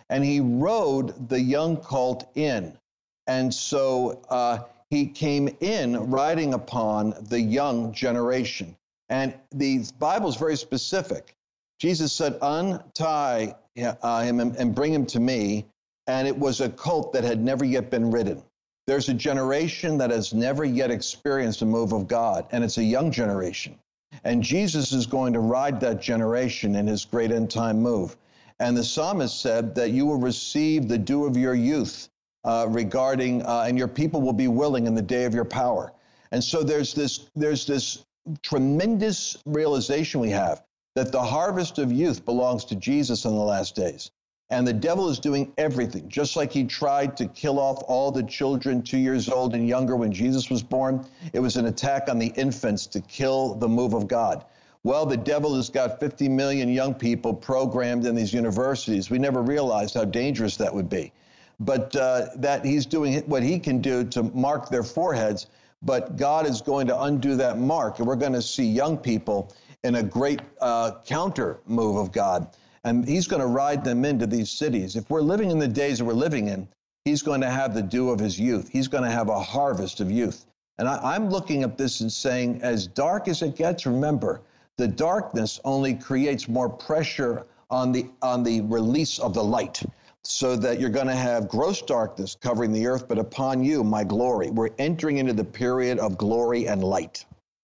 and he rode the young colt in. And so uh, he came in riding upon the young generation. And the Bible is very specific. Jesus said, untie uh, him and, and bring him to me. And it was a colt that had never yet been ridden. There's a generation that has never yet experienced a move of God, and it's a young generation. And Jesus is going to ride that generation in his great end time move. And the psalmist said that you will receive the dew of your youth uh, regarding, uh, and your people will be willing in the day of your power. And so there's this, there's this tremendous realization we have that the harvest of youth belongs to Jesus in the last days. And the devil is doing everything, just like he tried to kill off all the children two years old and younger when Jesus was born. It was an attack on the infants to kill the move of God. Well, the devil has got fifty million young people programmed in these universities. We never realized how dangerous that would be. But uh, that he's doing what he can do to mark their foreheads. But God is going to undo that mark. And we're going to see young people in a great uh, counter move of God. And he's going to ride them into these cities. If we're living in the days that we're living in, he's going to have the dew of his youth. He's going to have a harvest of youth. And I, I'm looking at this and saying, as dark as it gets, remember, the darkness only creates more pressure on the on the release of the light, so that you're going to have gross darkness covering the earth, but upon you, my glory. We're entering into the period of glory and light.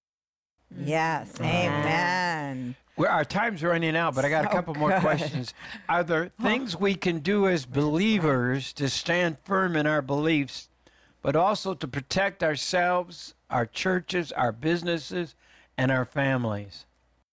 Yes, amen. Well, our time's running out, but I got So a couple more good. questions. Are there things we can do as believers to stand firm in our beliefs, but also to protect ourselves, our churches, our businesses, and our families?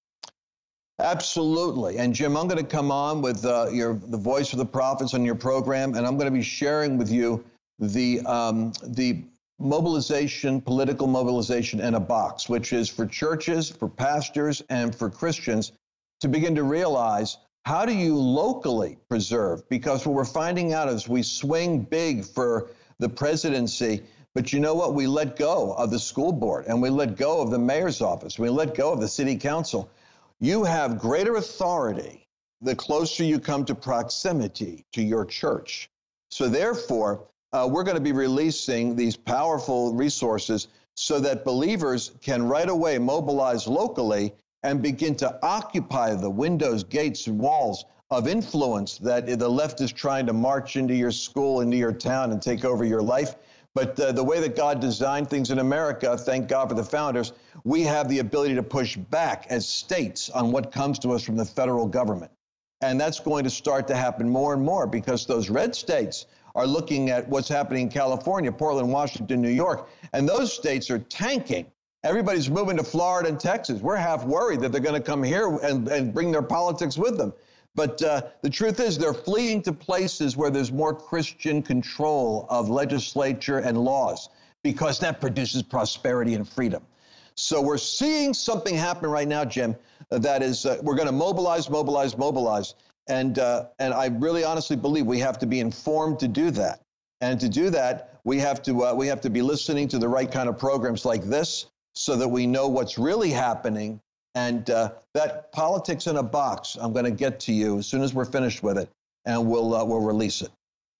Absolutely. And Jim, I'm going to come on with uh, your the Voice of the Prophets on your program, and I'm going to be sharing with you the um, the mobilization, political mobilization in a box, which is for churches, for pastors, and for Christians to begin to realize, how do you locally preserve? Because what we're finding out is we swing big for the presidency, but you know what? We let go of the school board, and we let go of the mayor's office. We let go of the city council. You have greater authority the closer you come to proximity to your church. So therefore, Uh, we're going to be releasing these powerful resources so that believers can right away mobilize locally and begin to occupy the windows, gates, and walls of influence that the left is trying to march into your school, into your town, and take over your life. But uh, the way that God designed things in America, thank God for the founders, we have the ability to push back as states on what comes to us from the federal government. And that's going to start to happen more and more, because those red states are looking at what's happening in California, Portland, Washington, New York, and those states are tanking. Everybody's moving to Florida and Texas. We're half worried that they're going to come here and, and bring their politics with them. But uh, the truth is they're fleeing to places where there's more Christian control of legislature and laws, because that produces prosperity and freedom. So we're seeing something happen right now, Jim, that is, uh, we're going to mobilize, mobilize, mobilize. And uh, and I really honestly believe we have to be informed to do that. And to do that, we have to uh, we have to be listening to the right kind of programs like this, so that we know what's really happening. And uh, that politics in a box, I'm going to get to you as soon as we're finished with it, and we'll uh, we'll release it.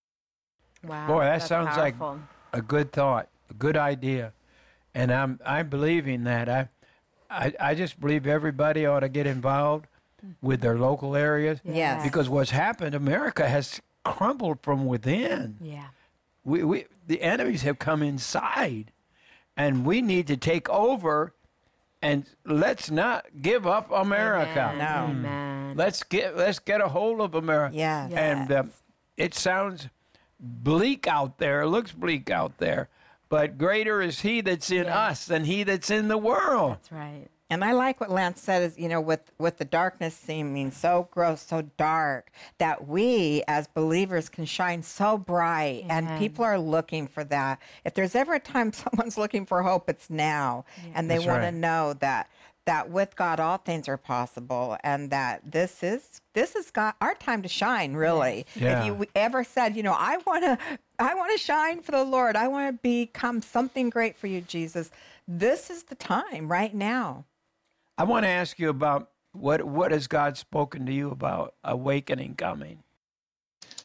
Wow. Boy, that that's sounds powerful. like a good thought, a good idea. And I'm I'm believing that. I I, I just believe everybody ought to get involved with their local areas. Yes. Because what's happened, America has crumbled from within. Yeah. We, we the enemies have come inside, and we need to take over, and let's not give up America. Amen. No. Amen. Let's get let's get a hold of America. Yes. And uh, it sounds bleak out there. It looks bleak out there. But greater is he that's in Yes. us than he that's in the world. That's right. And I like what Lance said is, you know, with, with the darkness seeming so gross, so dark, that we as believers can shine so bright. Amen. And people are looking for that. If there's ever a time someone's looking for hope, it's now. And they That's want to right. know that that with God all things are possible, and that this is this is God, our time to shine, really. Yeah. If you ever said, you know, I want to I want to shine for the Lord, I want to become something great for you, Jesus, this is the time right now. I want to ask you about what what has God spoken to you about awakening coming?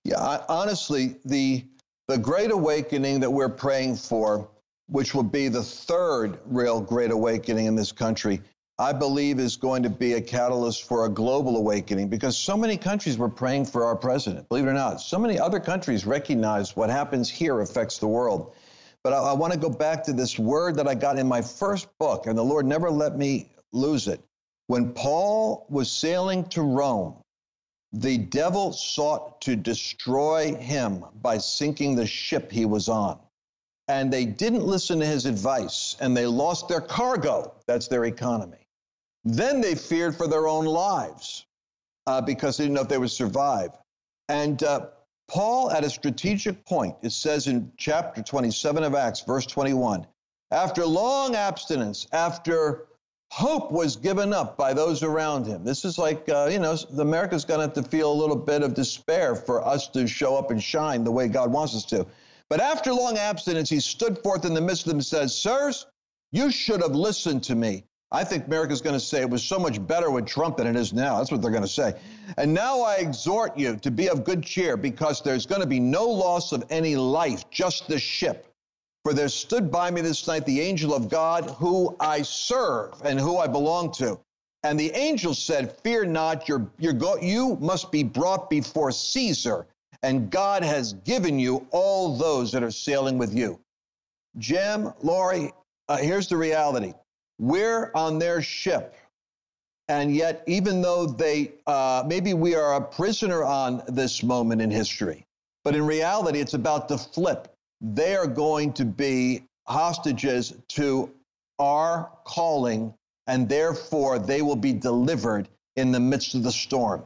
Yeah, I, honestly, the the Great Awakening that we're praying for, which will be the third real Great Awakening in this country, I believe is going to be a catalyst for a global awakening, because so many countries were praying for our president, believe it or not. So many other countries recognize what happens here affects the world. But I, I want to go back to this word that I got in my first book, and the Lord never let me lose it. When Paul was sailing to Rome, the devil sought to destroy him by sinking the ship he was on. And they didn't listen to his advice, and they lost their cargo. That's their economy. Then they feared for their own lives uh, because they didn't know if they would survive. And uh, Paul, at a strategic point, it says in chapter twenty-seven of Acts, verse twenty-one, after long abstinence, after hope was given up by those around him. This is like, uh, you know, America's going to have to feel a little bit of despair for us to show up and shine the way God wants us to. But after long abstinence, he stood forth in the midst of them and says, sirs, you should have listened to me. I think America's going to say it was so much better with Trump than it is now. That's what they're going to say. And now I exhort you to be of good cheer, because there's going to be no loss of any life, just the ship. For there stood by me this night the angel of God, who I serve and who I belong to. And the angel said, fear not, you're, you're go- you must be brought before Caesar, and God has given you all those that are sailing with you. Jim, Lori, uh, here's the reality. We're on their ship, and yet even though they, uh, maybe we are a prisoner on this moment in history, but in reality, it's about to flip. They are going to be hostages to our calling, and therefore they will be delivered in the midst of the storm.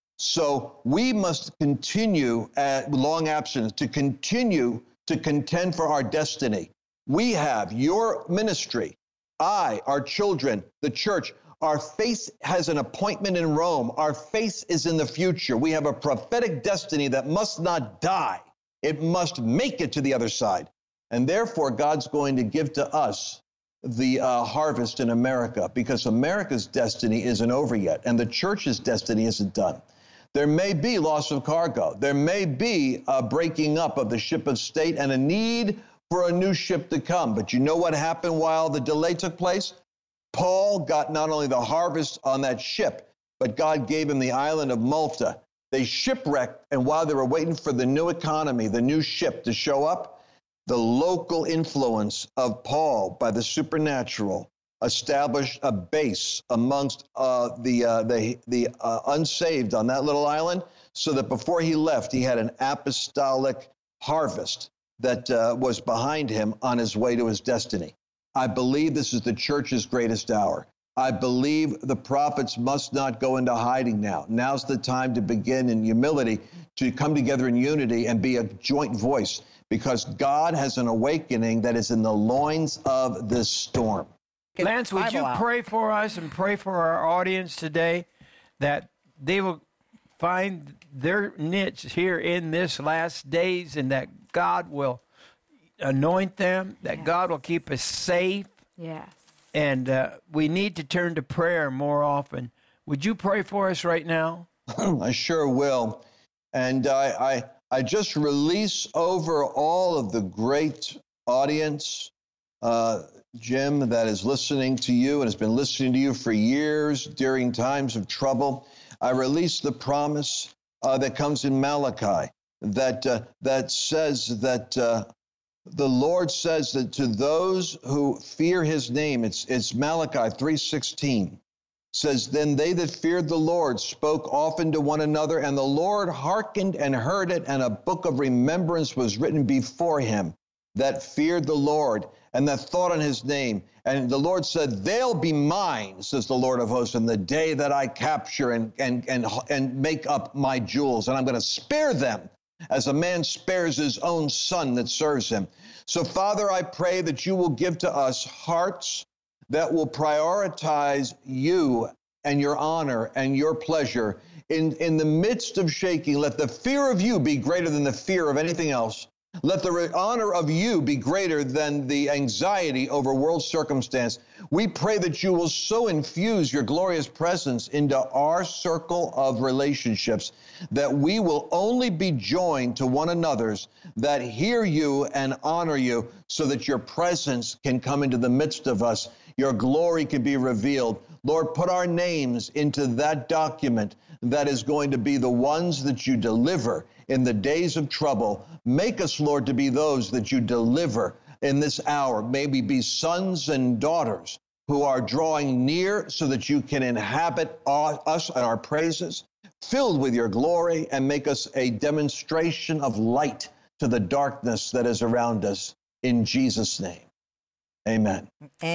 So we must continue at long absence to continue to contend for our destiny. We have your ministry, I, our children, the church. Our face has an appointment in Rome. Our face is in the future. We have a prophetic destiny that must not die. It must make it to the other side. And therefore, God's going to give to us the uh, harvest in America, because America's destiny isn't over yet, and the church's destiny isn't done. There may be loss of cargo. There may be a breaking up of the ship of state and a need for a new ship to come. But you know what happened while the delay took place? Paul got not only the harvest on that ship, but God gave him the island of Malta. They shipwrecked, and while they were waiting for the new economy, the new ship to show up, the local influence of Paul by the supernatural established a base amongst uh, the uh, the the uh, unsaved on that little island, so that before he left, he had an apostolic harvest that uh, was behind him on his way to his destiny. I believe this is the church's greatest hour. I believe the prophets must not go into hiding now. Now's the time to begin in humility, to come together in unity and be a joint voice, because God has an awakening that is in the loins of this storm. Lance, would you pray for us and pray for our audience today, that they will find their niche here in this last days, and that God will anoint them, that yes. God will keep us safe. Yes. And uh, we need to turn to prayer more often. Would you pray for us right now? I sure will. And I, I, I just release over all of the great audience, uh, Jim, that is listening to you and has been listening to you for years during times of trouble. I release the promise uh, that comes in Malachi that uh, that says that uh, the Lord says that to those who fear his name, it's it's Malachi three sixteen, says, then they that feared the Lord spoke often to one another, and the Lord hearkened and heard it, and a book of remembrance was written before him that feared the Lord and that thought on his name. And the Lord said, they'll be mine, says the Lord of hosts, in the day that I capture and and and and make up my jewels, and I'm going to spare them as a man spares his own son that serves him. So, Father, I pray that you will give to us hearts that will prioritize you and your honor and your pleasure. In, in the midst of shaking, let the fear of you be greater than the fear of anything else. Let the honor of you be greater than the anxiety over world circumstance. We pray that you will so infuse your glorious presence into our circle of relationships that we will only be joined to one another's that hear you and honor you, so that your presence can come into the midst of us. Your glory can be revealed. Lord, put our names into that document that is going to be the ones that you deliver in the days of trouble. Make us, Lord, to be those that you deliver in this hour. May we be sons and daughters who are drawing near so that you can inhabit us and our praises, filled with your glory, and make us a demonstration of light to the darkness that is around us. In Jesus' name, amen.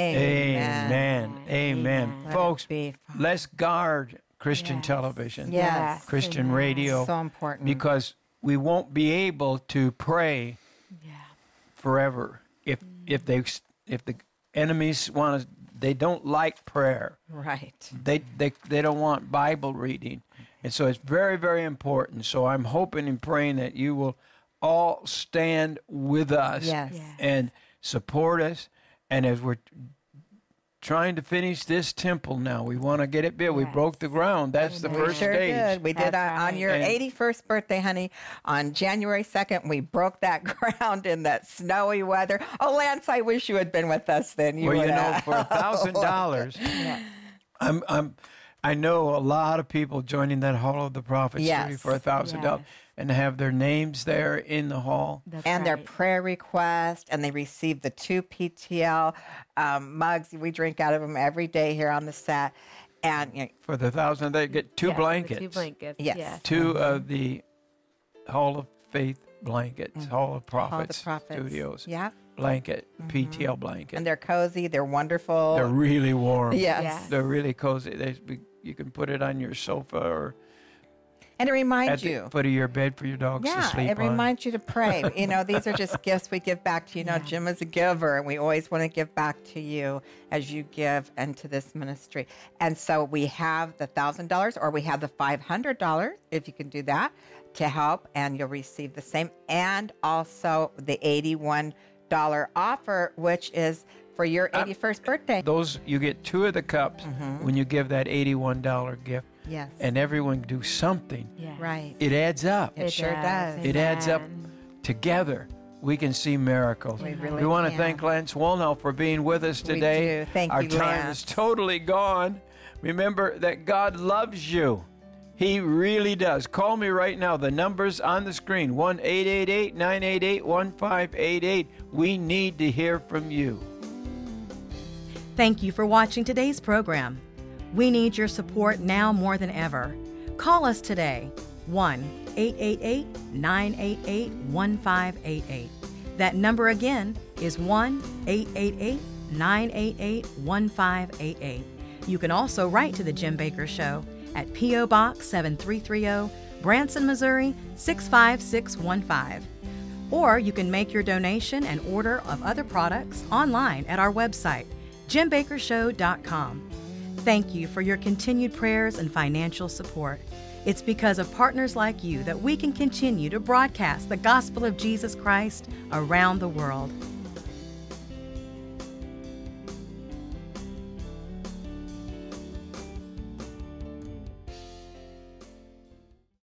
Amen. Amen. Amen. Let it Folks, be, Father. let's guard Christian Yes. television, Yes. Christian Amen. radio, So important. because we won't be able to pray Yeah. forever if if they if the enemies want to. They don't like prayer. Right. They they they don't want Bible reading, and so it's very very important. So I'm hoping and praying that you will all stand with us Yes. Yes. and support us. And as we're trying to finish this temple now, we want to get it built. We Yes. broke the ground. That's the We first sure stage. did. We did That's uh, on right. your And- eighty-first birthday, honey. On January second, we broke that ground in that snowy weather. Oh, Lance, I wish you had been with us then. You Well, you would know, have. for a thousand dollars, I'm I'm I know a lot of people joining that Hall of the Prophets Yes. study for a thousand dollars, Yes. and have their names there in the hall. That's And their right. prayer request, and they receive the two P T L um, mugs. We drink out of them every day here on the set. And you know, For the thousand, they get two Yes, the blankets. Two blankets. Yes. Yes. Two of the Hall of Faith blankets, Hall of Mm-hmm. Hall of the Prophets, Prophets. Studios Yeah. blanket, P T L blanket. And they're cozy. They're wonderful. They're really warm. yes. Yes. They're really cozy. They, be- you can put it on your sofa or And it at reminds the you. foot of your bed for your dogs to Yeah, sleep it on. reminds you to pray. You know, these are just gifts we give back to you. You know, Jim is a giver, and we always want to give back to you as you give into this ministry. And so we have the one thousand dollars, or we have the five hundred dollars, if you can do that, to help, and you'll receive the same. And also the eighty-one dollars offer, which is for your eighty-first birthday. Those you get two of the cups when you give that eighty-one dollars gift, Yes. and everyone do something. Yes. Right. It adds up. It sure does. It adds up. Amen. Together, we can see miracles. We really want to can. thank Lance Wolnow for being with us We today. do. Thank Our you, time Lance. is totally gone. Remember that God loves you. He really does. Call me right now. The number's on the screen, one eight eight eight, nine eight eight, one five eight eight. We need to hear from you. Thank you for watching today's program. We need your support now more than ever. Call us today, one eight eight eight, nine eight eight, one five eight eight. That number again is one eight eight eight, nine eight eight, one five eight eight. You can also write to The Jim Baker Show at P O. Box seven three three zero, Branson, Missouri six five six one five. Or you can make your donation and order of other products online at our website, jim baker show dot com. Thank you for your continued prayers and financial support. It's because of partners like you that we can continue to broadcast the gospel of Jesus Christ around the world.